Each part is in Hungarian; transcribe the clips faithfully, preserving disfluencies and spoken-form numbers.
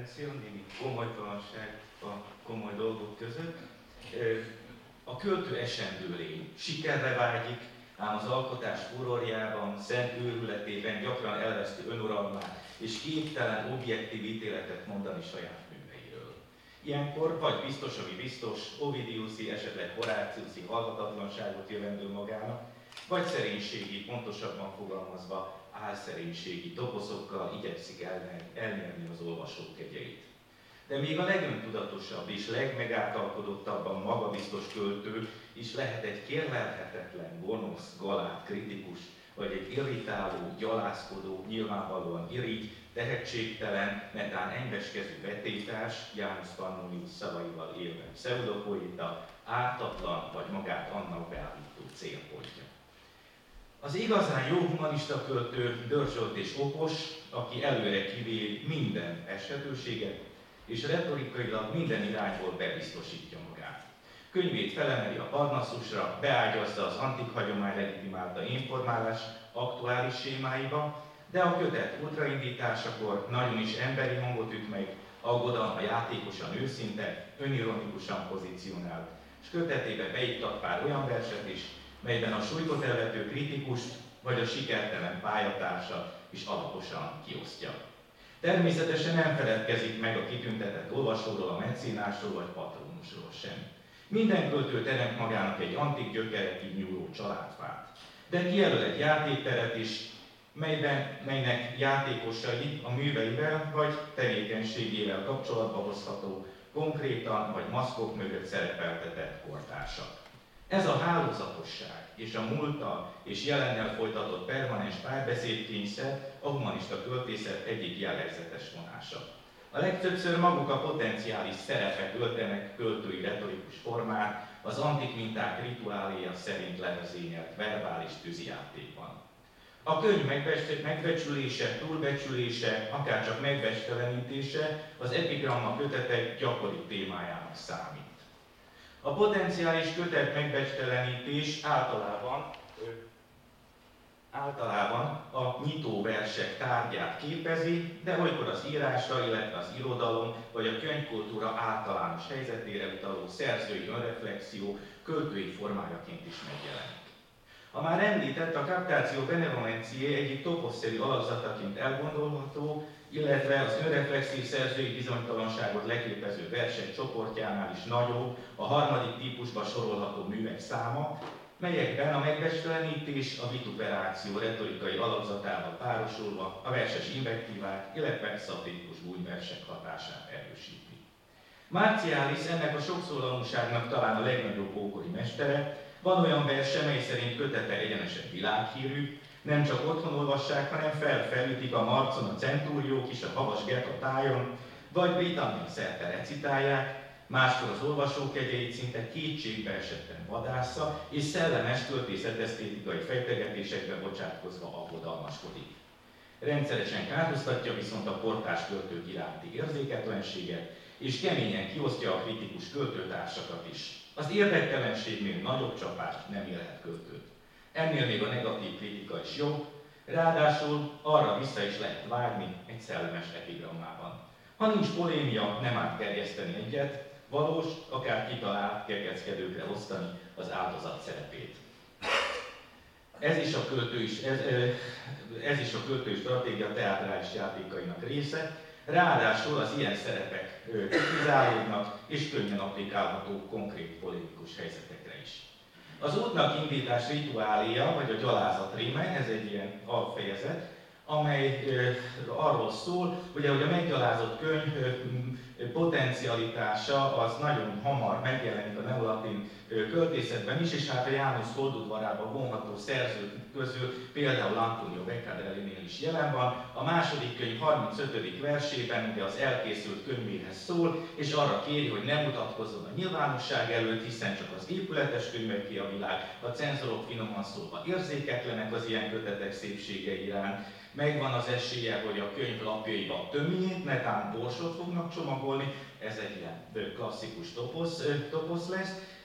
beszél, némi komolytalanság a komoly dolgok között. A költő esendő lény, sikerre vágyik, ám az alkotás furorjában, szent őrületében gyakran elveszti önuralmát, és képtelen objektív ítéletet mondani saját műveiről. Ilyenkor vagy biztos, ami biztos, Ovidiuszi, esetleg Horáciuszi hallgatatlanságot jövendő magának, vagy szerénységi, pontosabban fogalmazva álszerénységi toposzokkal igyekszik elnyerni az olvasók kegyeit. De még a legöntudatosabb és legmegáltalkodottabban magabiztos költő is lehet egy kérlelhetetlen, gonosz, galát kritikus, vagy egy irritáló, gyalászkodó, nyilvánvalóan irigy, tehetségtelen, netán enyveskezű vetétárs, Janus Pannonius szavaival élve pseudopoéta, ártatlan vagy magát annak beállító célpontja. Az igazán jó humanista költő dörzsölt és okos, aki előre kivéd minden eshetőséget, és retorikailag minden irányból bebiztosítja magát. Könyvét felemeli a Parnasszusra, beágyazza az antik hagyomány legitimálta informálás aktuális sémáiba, de a kötet ultraindításakor nagyon is emberi hangot üt meg, aggodalma játékosan őszinte, önironikusan pozícionált, és kötetébe beiktat pár olyan verset is, melyben a súlytot elvető kritikust vagy a sikertelen pályatársa is alaposan kiosztja. Természetesen nem feledkezik meg a kitüntetett olvasóról, a mecénásról vagy patronusról sem. Minden költő teremt magának egy antik gyökerekig nyúló családfát, de kijelöl egy játékteret is, melyben, melynek játékosai a műveivel vagy tevékenységével kapcsolatba hozható, konkrétan vagy maszkok mögött szerepeltetett kortársak. Ez a hálózatosság és a múlttal és jelennel folytatott permanens párbeszédkényszer a humanista költészet egyik jellegzetes vonása. A legtöbbször maguk a potenciális szerepek öltenek költői retorikus formát, az antik minták rituáléja szerint levezényelt verbális tűzijátékban. A könyv megbecsülése, túlbecsülése, akárcsak megbecstelenítése az epigramma kötetek gyakori témájának számít. A potenciális kötet megbecstelenítés általában, általában a nyitó versek tárgyát képezi, de olykor az írásra, illetve az irodalom vagy a könyvkultúra általános helyzetére utaló szerzői önreflexió költői formájaként is megjelenik. A már említett a Captatio Benevolentiae egyik toposzszerű alakzataként elgondolható, illetve az önreflexív szerzői bizonytalanságot leképező versek csoportjánál is nagyobb, a harmadik típusba sorolható művek száma, melyekben a megbecstelenítés a vituperáció retorikai alakzatával párosulva a verses invektívák, illetve szatirikus bújversek hatását erősíti. Martialis ennek a sokszólalúságnak talán a legnagyobb ókori mestere. Van olyan verse, mely szerint kötete egyenesen világhírű, nem csak otthon olvassák, hanem felfelütik a marcon a centúriók is a havas gett a tájon, vagy Britannia szerte recitálják, máskor az olvasók egyeit szinte kétségbe esetten vadásza, és szellemes költészetesztétikai fejtegetésekbe bocsátkozva aggodalmaskodik. Rendszeresen kárhoztatja viszont a portás költők iránti érzéketlenséget, és keményen kiosztja a kritikus költőtársakat is. Az érdektelenségnél nagyobb csapást nem érhet költőt. Ennél még a negatív kritika is jobb, ráadásul arra vissza is lehet vágni egy szellemes epigrammában. Ha nincs polémia, nem árt terjeszteni egyet, valós, akár kitalált kekeckedőkre osztani az áldozat szerepét. Ez is a költői, ez, ez is a költői stratégia teátrális játékainak része, ráadásul az ilyen szerepek kritizálódnak és könnyen applikálható konkrét polémikus helyzetekre is. Az útnak indítás rituáléja, vagy a gyalázat ríme, ez egy ilyen alfejezet, amely arról szól, ugye, hogy a meggyalázott könyv potencialitása az nagyon hamar megjelenik a neolatin költészetben is, és hát a János holdudvarába vonható szerzők közül például Antonio Beccadellinél is jelen van. A második könyv harmincötödik versében ugye az elkészült könyvéhez szól, és arra kéri, hogy ne mutatkozzon a nyilvánosság előtt, hiszen csak az épületes könyveké a világ, a cenzorok finoman szólva érzéketlenek az ilyen kötetek szépsége iránt. Megvan az esélye, hogy a könyv lapjaiba tömjét, netán borsot fognak csomagolni, ez egy ilyen klasszikus toposz, toposz lesz,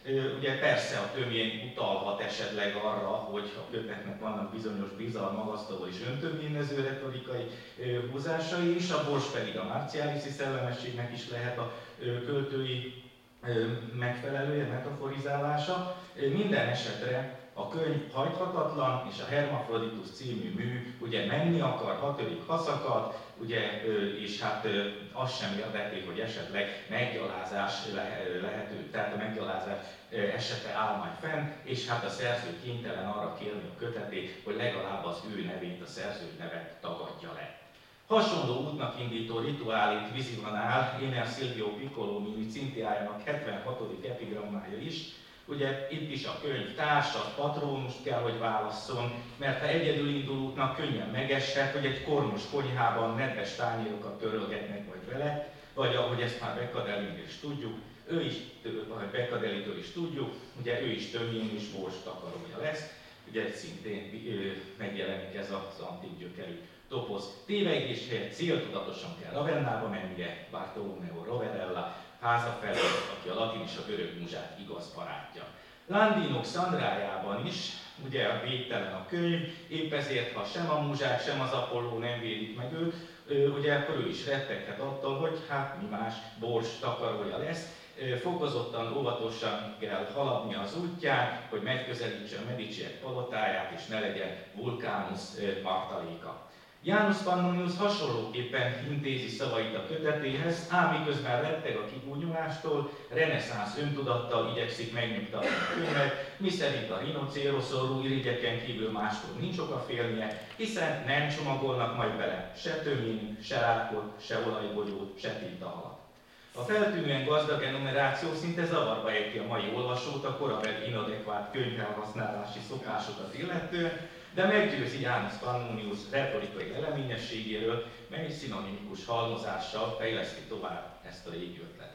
Ugye persze a tömjén utalhat esetleg arra, hogy a kötetnek vannak bizonyos bizalmagasztaló és öntörvényező retorikai húzásai is, a bors pedig a martialiszi szellemességnek is lehet a költői megfelelője, metaforizálása. Minden esetre a könyv hajthatatlan, és a Hermafroditus című mű ugye menni akar, ha törik, ha szakad, ugye, és hát az sem érdekli, hogy esetleg meggyalázás lehető, tehát a meggyalázás esete áll majd fenn, és hát a szerző kénytelen arra kérni a kötetét, hogy legalább az ő nevét, a szerző nevet tagadja le. Hasonló útnak indító rituálit vizionál Éner Silvio Piccolomini Cintiájának hetvenhatodik epigrammája is. Ugye itt is a könyv társat, patrónust kell, hogy válasszon, mert ha egyedül indul útnak könnyen megeshet, hogy egy kormos konyhában nedves tányérokat törölgetnek majd vele, vagy ahogy ezt már Beccadelitől is tudjuk, ő is, vagy Beccadelitől is tudjuk, ugye ő is tömjén is bors takarója lesz, ugye szintén megjelenik ez az antik gyökerű toposz. Tévegés helyett céltudatosan kell Ravennába mennie, Bartolomeo Rovedella háza felé, aki a latin és a görög muzsák igaz barátja. Landinok Szandrájában is, ugye a végtelen a könyv, épp ezért, ha sem a muzsák, sem az Apolló nem védik meg őt, ugye akkor ő is retteghet attól, hogy hát mi más, bors takarója lesz. Fokozottan, óvatosan kell haladni az útján, hogy megközelítse a Mediciek palotáját, és ne legyen Vulcanus martaléka. Janus Pannonius hasonlóképpen intézi szavait a kötetéhez, ám miközben retteg a kigúnyolástól, reneszánsz öntudattal igyekszik megnyugtatni a könyvet, miszerint a rinocéroszorú irigyeken kívül mástól nincs oka félnie, hiszen nem csomagolnak majd bele se tömjén, se rákot, se olajbogyót, se tintahalat. A feltűnően gazdag enumeráció szinte zavarba ejti a mai olvasót a korabeli inadekvát könyvelhasználási szokásokat illetően, de meggyőzi Janus Pannonius retorikai eleményességéről, mely szinonimikus halmozással fejleszti tovább ezt a régi ötletet.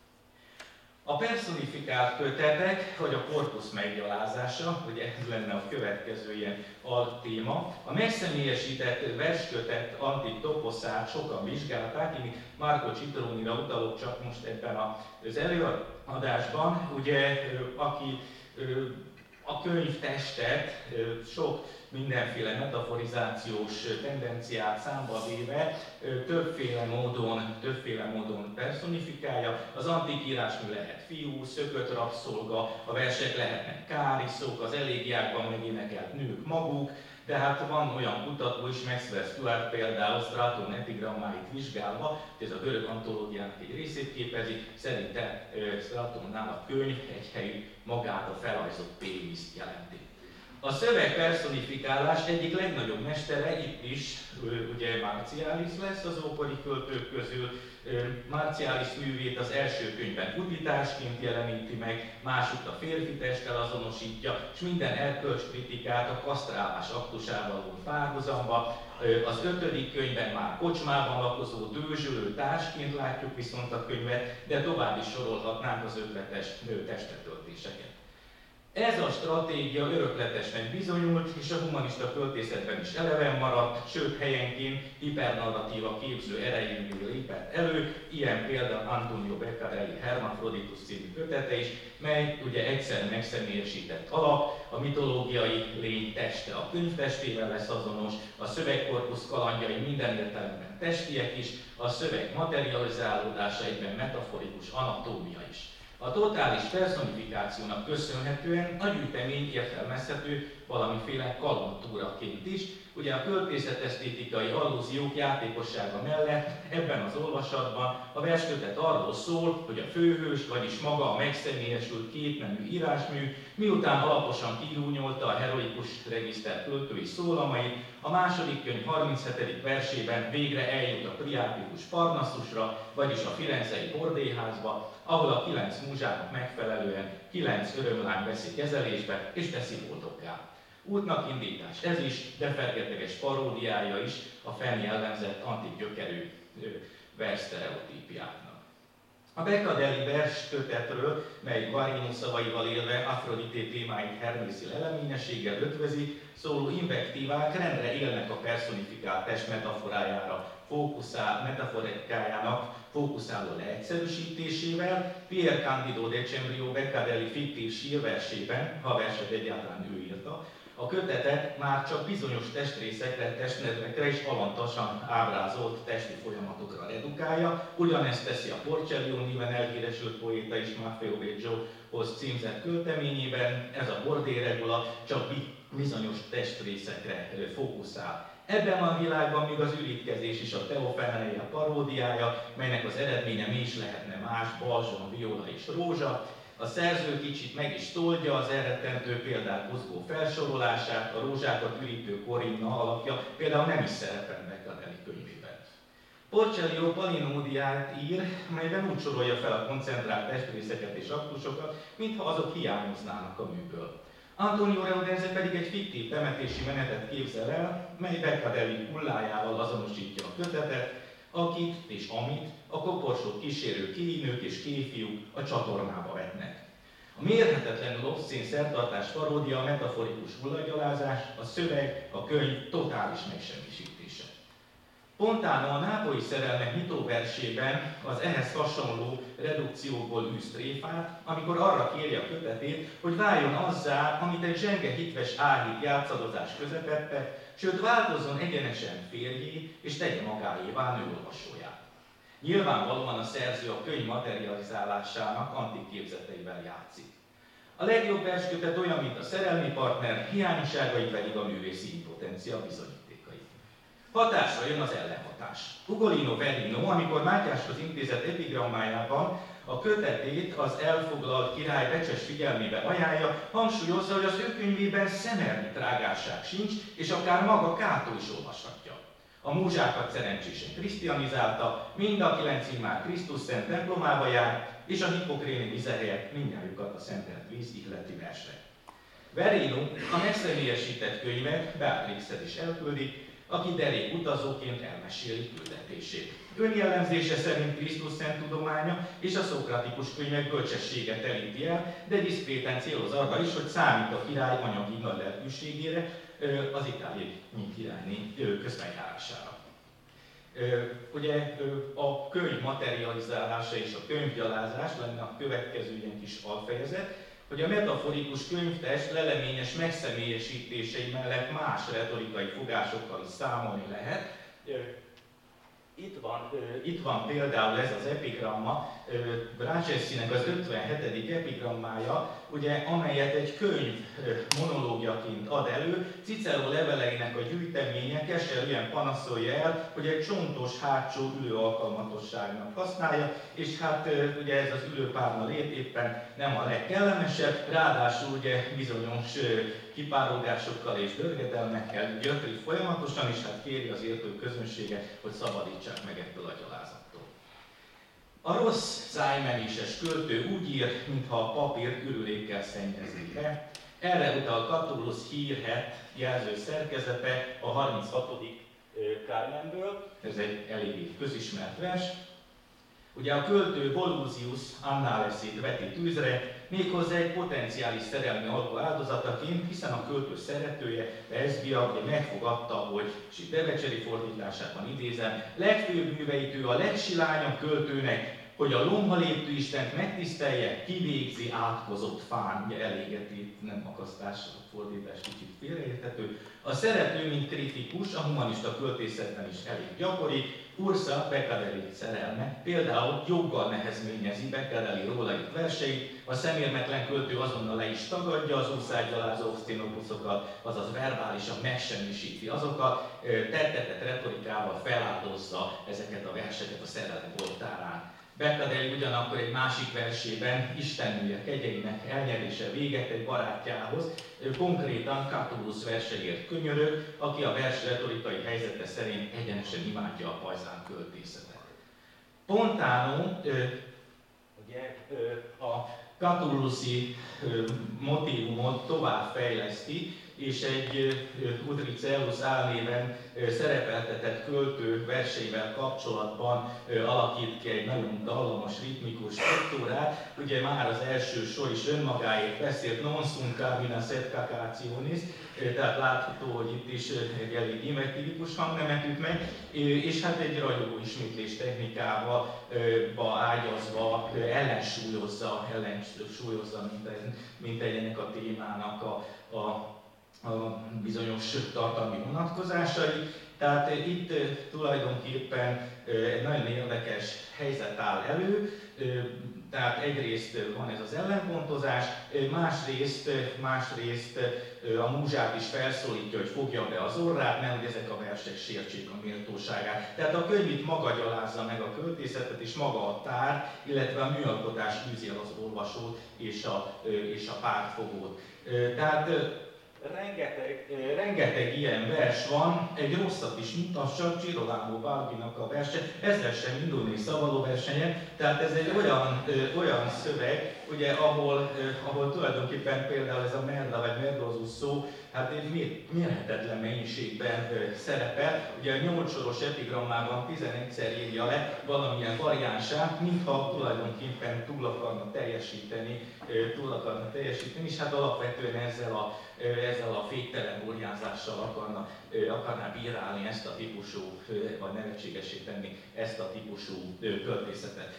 A personifikált kötetek, vagy a korpusz meggyalázása, ugye ez lenne a következő ilyen altéma, a megszemélyesített verskötet antik toposzát sokan vizsgálták, én Marco Citronira utalok csak most ebben az előadásban, ugye aki a könyvtestet sok mindenféle metaforizációs tendenciát számba véve többféle módon, többféle módon personifikálja. Az antik írásmű lehet fiú, szökött rabszolga, a versek lehetnek káriszok, az elégiákban megénekelt nők maguk, de hát van olyan kutató is, Maxwell Stuart például Straton epigrammáit vizsgálva, hogy ez a görög antológiának egy részét képezi, szerinte Stratonnál a könyv egyhelyű magát a felrajzott péniszt jelenti. A szöveg personifikálás egyik legnagyobb mestere itt is ugye Martialis lesz az ókori költők közül. Martialis művét az első könyvben utitásként jeleníti meg, másutt a férfi testtel azonosítja, és minden erkölcskritikát a kasztrálás aktusával von párhuzamba. Az ötödik könyvben már kocsmában lakozó, dőzsölő társként látjuk viszont a könyvet, de tovább is sorolhatnánk az ötletes testetöltéseket. Ez a stratégia örökletesnek bizonyult, és a humanista költészetben is eleven maradt, sőt helyenként hipernarratíva képző erejével lépett elő, ilyen például Antonio Beccadelli Hermafroditus című kötete is, mely ugye egyszer megszemélyesített alap, a mitológiai lény teste a könyvtestével lesz azonos, a szövegkorpusz kalandjai minden értelemben testiek is, a szöveg materializálódása egyben metaforikus anatómia is. A totális personifikációnak köszönhetően a gyűjtemény értelmezhető valamiféle kalandtúraként is. Ugye a költészetesztétikai allúziók játékossága mellett ebben az olvasatban a verskötet arról szól, hogy a főhős, vagyis maga a megszemélyesült kétnemű írásmű, miután alaposan kigúnyolta a heroikus regiszter költői szólamait, a második könyv harminchetedik versében végre eljut a priátikus Parnasszusra, vagyis a firenzei bordélyházba, ahol a kilenc múzsának megfelelően kilenc örömlány veszi kezelésbe és teszi boldogká. Útnak indítás ez is, de fergeteges paródiája is a fenn jellemzett antik gyökerű verssztereotípiáknak. A Beccadelli verskötetről, mely Guarino szavaival élve Afrodité témáit Hermészi leleményességgel ötvezi, szóló invektívák rendre élnek a personifikált test metaforájára fókuszál, metaforikájának fókuszáló leegyszerűsítésével. Pier Candido Decembrio Beccadelli fiktív sírversében, ha a verset egyáltalán ő írta, a kötetet már csak bizonyos testrészekre, testnedvekre és alantasan ábrázolt testi folyamatokra redukálja. Ugyanezt teszi a Porcellio néven elhíresült poéta is Maffeo Beggiohoz címzett költeményében. Ez a bordéregula csak bizonyos testrészekre fókuszál. Ebben a világban még az ürítkezés is a teofeneia paródiája, melynek az eredménye mi is lehetne más, balzsam, viola és rózsa. A szerző kicsit meg is toldja az elrettentő példák buzgó felsorolását, a rózsákat ürítő Korinna alapja például nem is szerepel Beccadelli könyvében. Porcellio palinódiát ír, melyben úgy sorolja fel a koncentrált testrészeket és aktusokat, mintha azok hiányoznának a műből. Antonio Reudense pedig egy fiktív temetési menetet képzel el, mely Beccadelli hullájával azonosítja a kötetet, akit és amit a koporsót kísérő kéinők és kéfiúk a csatornába vetnek. A mérhetetlenül obszén szertartás paródia, a metaforikus hullagyalázás, a szöveg, a könyv totális megsemmisítése. Pontán a nápolyi szerelmek nyitóversében az ehhez hasonló redukciókból űz tréfát, amikor arra kéri a kötetét, hogy váljon azzá, amit egy zsenge hitves áhít játszadozás közepette, sőt változzon egyenesen férjé, és tegye magáévá nőolvasóját. Nyilvánvalóan a szerző a könyv materializálásának antik képzeteivel játszik. A legjobb verskötet olyan, mint a szerelmi partner, hiányosságai pedig a művészi impotencia bizonyítékai. Hatásra jön az ellenhatás. Ugolino Verino, amikor Mátyáshoz intézett epigrammájában a kötetét az elfoglalt király becses figyelmébe ajánlja, hangsúlyozza, hogy az ő könyvében szemernyi trágárság sincs, és akár maga Kátó is olvashatja. A múzsákat szerencsésen krisztianizálta, mind a kilenc immár Krisztus szent templomába jár, és a hipokréni vize helyett mindnyájukat a szentelt víz ihleti versre. Verino a megszemélyesített könyvet Beatrixhez is elküldi, aki derék utazóként elmeséli küldetését. Önjellemzése szerint Krisztus szent tudománya és a szokratikus könyvek bölcsességet telíti el, de diszkréten céloz arra is, hogy számít a király anyagi nagy lelkűségére, az itáliai királyné közbenjárására. Ugye a könyv materializálása és a könyvgyalázás lenne a következő ilyen kis alfejezet, hogy a metaforikus könyvtest leleményes megszemélyesítései mellett más retorikai fogásokkal is számolni lehet. Itt van, itt van például ez az epigramma, Brancesinek az ötvenhetedik epigrammája, ugye, amelyet egy könyv monológiaként ad elő. Cicero leveleinek a gyűjteménye keserűen panaszolja el, hogy egy csontos hátsó ülő alkalmatosságnak használja, és hát ugye ez az ülőpárna lét éppen nem a legkellemesebb, ráadásul ugye bizonyos kipárogásokkal és dörgedelmekkel gyötri folyamatosan, és hát kéri az értő közönséget, hogy szabadítsák meg ettől a gyalázattól. A rossz szájmenéses költő úgy ír, mintha a papírt ürülékkel szennyezné le. Erre utal Catullus hírhedt jelző szerkezete a harminchatodik Carmenből. Ez egy eléggé közismert vers. Ugye a költő Volusius Annáleszét veti tűzre, méghozzá egy potenciális szerelmi alkú áldozataként, hiszen a költő szeretője, Lesbia, megfogadta, hogy Debecseri fordításában idézem, legfőbb műveit ő a legsilányabb költőnek, hogy a lomha léptő Istent megtisztelje, kivégzi átkozott fán, ugye elégeti, nem akasztás, a fordítás kicsit félreérthető. A szerető, mint kritikus, a humanista költészetben is elég gyakori. Ursa Beccadelli szerelme például joggal nehezményezi Beccadelli rólait verseit, a szemérmetlen költő azonnal le is tagadja az úszágygyalázó obsztinopuszokat, azaz verbálisan megsemmisíti azokat, tettetett retorikával feláldozza ezeket a verseket a szerelem oltárán. Beccadelli ugyanakkor egy másik versében istennője kegyeinek elnyerése véget egy barátjához, konkrétan Catullus verseért könyörög, aki a vers retorikai helyzete szerint egyenesen imádja a pajzán költészetet. Pontánó ugye, a Catullusi motívumot tovább fejleszti, és egy Udricelus álnéven szerepeltetett költő verseivel kapcsolatban alakít ki egy nagyon dallamos, ritmikus struktúrát. Ugye már az első sor is önmagáért beszélt, non sunt cabina sed cacationis, tehát látható, hogy itt is egy elég invektívikus hangnemet üt meg, és hát egy ragyogó ismétlés technikával ágyazva ellensúlyozza, ellensúlyozza mint ennek a témának a, a, a bizonyos tartalmi vonatkozásai. Tehát itt tulajdonképpen egy nagyon érdekes helyzet áll elő. Tehát egyrészt van ez az ellenpontozás, másrészt, másrészt a múzsát is felszólítja, hogy fogja be az orrát, nehogy ezek a versek sértsék a méltóságát. Tehát a könyv itt maga gyalázza meg a költészetet, és maga a tár, illetve a műalkotás űzi el az olvasót és a, és a pártfogót. Tehát Rengeteg, rengeteg ilyen vers van, egy rosszat is mutassak, Girolamo Balbinak a verse, ezzel sem indulnék szavalóversenyen, tehát ez egy olyan, ö, olyan szöveg, ugye, ahol, ö, ahol tulajdonképpen például ez a merda vagy merdozus szó, hát egy mérhetetlen mennyiségben ö, szerepel. Ugye a nyolcsoros epigrammában tizenegyszer írja le valamilyen variánsát, mintha tulajdonképpen túl akarna teljesíteni, ö, túl akarna teljesíteni, és hát alapvetően ezzel a ezzel a féktelen óriázással akarna, akarná bírálni ezt a típusú, vagy nevetségessé tenni ezt a típusú költészetet.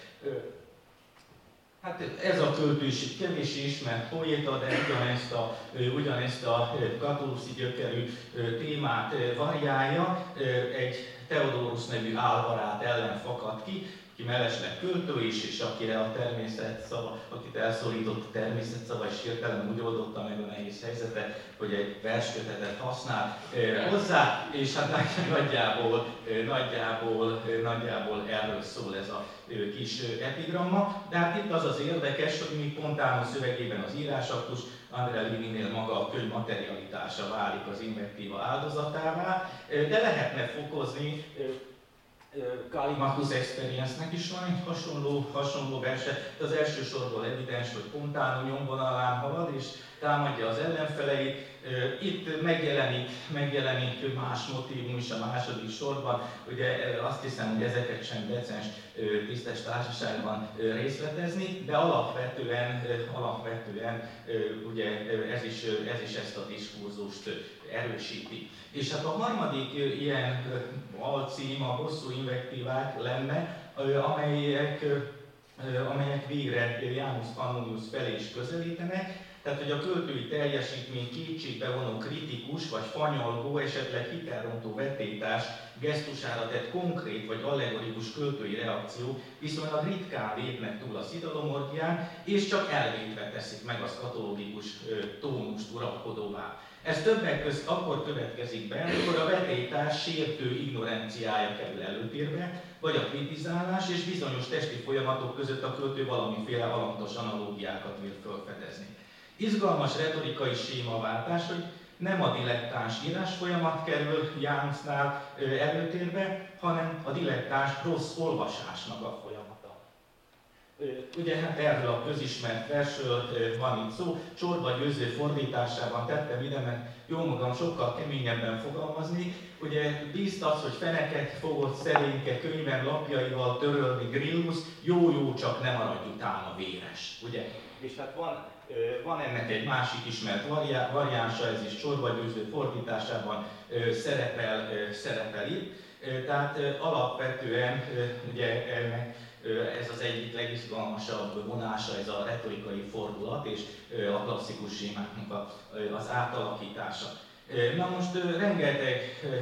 Hát ez a költő is kevéssé ismert poéta, de ugyanezt a, ugyanezt a katuluszi gyökerű témát variálja, egy Theodorus nevű álvarát ellen fakad ki, aki mellesleg költő is, és akire a természet szava, akit elszólított a természet szava, és hirtelen úgy oldotta meg a nehéz helyzetet, hogy egy verskötetet használ eh, hozzá, és hát nagyjából, eh, nagyjából, eh, nagyjából erről szól ez a eh, kis eh, epigramma. De hát itt az az érdekes, hogy míg Pontano szövegében az írásaktus, Andrea Lininél maga a könyv materialitása válik az invektíva áldozatává, eh, de lehetne fokozni. Eh, Callimachus Experience-nek is van egy hasonló, hasonló verse, de az első sorból evidens, hogy Pontano nyomvonalán halad és támadja az ellenfeleit. Itt megjelenik, megjelenik más motívum is a második sorban. Ugye azt hiszem, hogy ezeket sem decens tisztes társaságban részletezni, de alapvetően, alapvetően ugye ez is, ez is ezt a diskurzust erősíti. És hát a harmadik ilyen alcím a hosszú invektívák lenne, amelyek, amelyek végre Janus Pannonius felé is közelítenek. Tehát, hogy a költői teljesítmény kétségbe vonó kritikus vagy fanyalgó, esetleg hitelrontó vetétás gesztusára tett konkrét vagy allegorikus költői reakció viszonylag ritkán lépnek túl a szidalomorgián, és csak elvétve teszik meg a szkatológikus tónust uralkodóvá. Ez többek között akkor következik be, amikor a vetétás sértő ignoranciája kerül előtérbe, vagy a kritizálás és bizonyos testi folyamatok között a költő valamiféle alantas analógiákat vél felfedezni. Izgalmas retorikai sémaváltás, hogy nem a dilettáns írás folyamat kerül Janusnál előtérbe, hanem a dilettáns rossz olvasásnak a folyamata. Ugye hát erről a közismert versről van itt szó, Csorba Győző fordításában tettem ide, mert jó magam sokkal keményebben fogalmazni. Ugye bíztatsz, hogy feneket fogod szerénke könyvem lapjaival törölni Grillus, jó-jó, csak nem maradj utána véres. Ugye? És hát van, van ennek egy másik ismert variánsa, ez is Csorba Győző fordításában szerepel, szerepel itt. Tehát alapvetően ugye ennek ez az egyik legizgalmasabb vonása, ez a retorikai fordulat és a klasszikus sémáknak az átalakítása. Na most rengeteg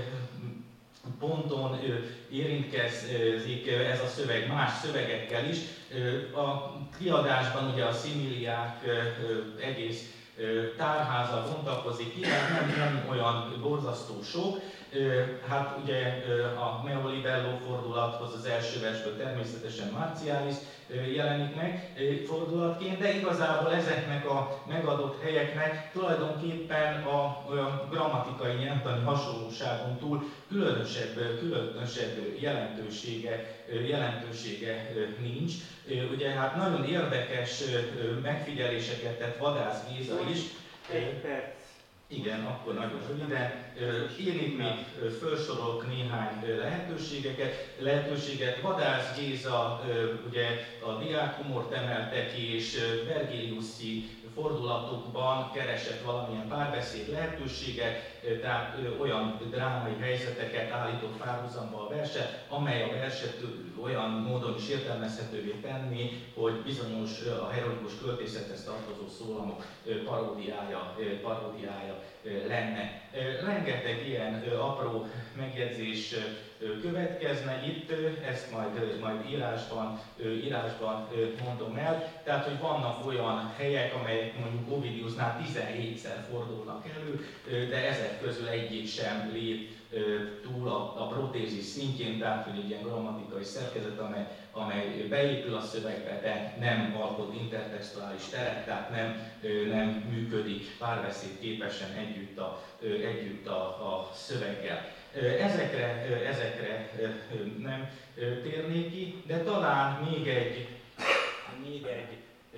ponton érintkezik ez a szöveg más szövegekkel is. A kiadásban ugye a szimiliák egész tárháza bontakozik ki, nem, nem olyan borzasztó sok. Hát ugye a Meolibello fordulathoz az első versből természetesen Martialis jelenik meg fordulatként, de igazából ezeknek a megadott helyeknek tulajdonképpen a, a grammatikai nyelvtani hasonlóságon túl különösebb, különösebb jelentősége, jelentősége nincs. Ugye hát nagyon érdekes megfigyeléseket tett Vadász Géza is. Egy perc. Igen, akkor nagyon röviden. Én itt még felsorolok néhány lehetőségeket. lehetőséget. Vadász Géza ugye a diákhumort emelte ki, és Vergiliuszi fordulatokban keresett valamilyen párbeszéd lehetőséget, tehát olyan drámai helyzeteket állított párhuzamba a verset, amely a verset olyan módon is értelmezhetővé tenni, hogy bizonyos a heroikus költészethez tartozó szólamok paródiája, paródiája lenne. Rengeteg ilyen apró megjegyzés következne itt, ezt majd, majd írásban, írásban mondom el. Tehát, hogy vannak olyan helyek, amelyek mondjuk Ovidiusnál tizenhétszer fordulnak elő, de ezek közül egyik sem lép túl a, a protézis szintjén, tehát hogy egy ilyen grammatikai szerkezet, amely, amely beépül a szövegbe, de nem alkot intertextuális teret, tehát nem, nem működik párbeszéd képesen együtt a, együtt a, a szöveggel. Ezekre, ezekre nem térnék ki, de talán még egy, még egy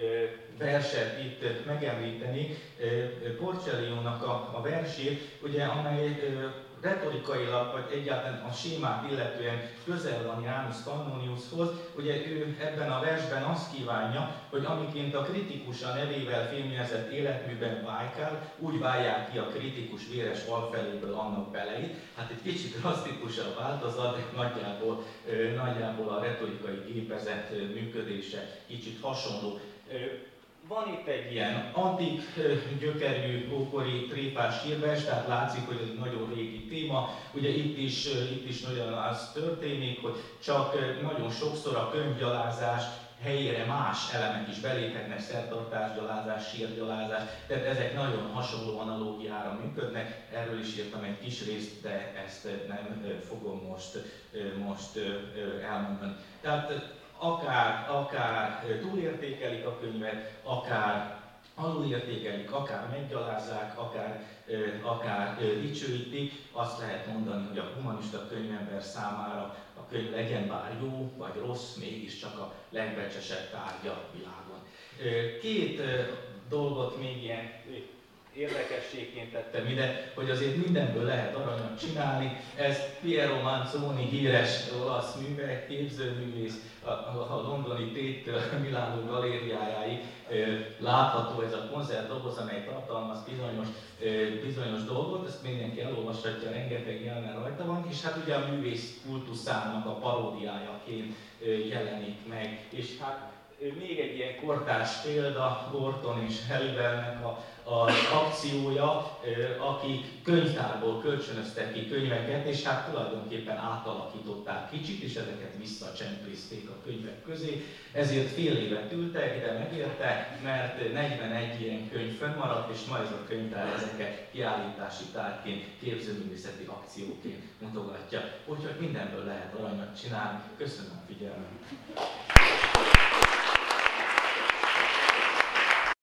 verset itt megemlíteni, Porcellionnak a, a versét, ugye, amely retorikailag, vagy egyáltalán a sémát illetően közel van Janus Pannoniushoz. Ugye ő ebben a versben azt kívánja, hogy amiként a kritikus a nevével fémjelzett életműben vájkál, úgy válják ki a kritikus véres alfeléből annak beleit. Hát egy kicsit drasztikusabb változat, de nagyjából, nagyjából a retorikai gépezet működése kicsit hasonló. Van itt egy ilyen antik gyökerű, ókori tréfás hírvers, tehát látszik, hogy ez egy nagyon régi téma. Ugye itt is, itt is nagyon az történik, hogy csak nagyon sokszor a könyvgyalázás helyére más elemek is beléphetnek, szertartásgyalázás, sírgyalázás, tehát ezek nagyon hasonló analógiára működnek. Erről is írtam egy kis részt, de ezt nem fogom most, most elmondani. Tehát akár, akár túlértékelik a könyvet, akár alulértékelik, akár meggyalázzák, akár, akár dicsőítik, azt lehet mondani, hogy a humanista könyvember számára a könyv legyen bár jó vagy rossz, mégiscsak a legbecsesebb tárgya a világon. Két dolgot még ilyen érdekességként tettem ide, hogy azért mindenből lehet aranyat csinálni. Ez Piero Manzoni híres olasz műve, képzőművész, a, a londoni Téttől Milánó galériájáig látható ez a koncertdoboz, amely tartalmaz bizonyos, bizonyos dolgot, ezt mindenki elolvashatja, rengeteg jelenet rajta van, és hát ugye a művész kultuszának a paródiájaként jelenik meg. És hát még egy ilyen kortárs példa, Gorton és Halliwellnek a az akciója, akik könyvtárból kölcsönöztek ki könyveket, és hát tulajdonképpen átalakították kicsit, és ezeket visszacsempészték a könyvek közé. Ezért fél évet ültek, de megérte, mert negyvenegy ilyen könyv fönnmaradt, és ma ez a könyvtár ezeket kiállítási tárgyként, képzőművészeti akcióként mutogatja. Úgyhogy mindenből lehet aranyat csinálni. Köszönöm a figyelmet!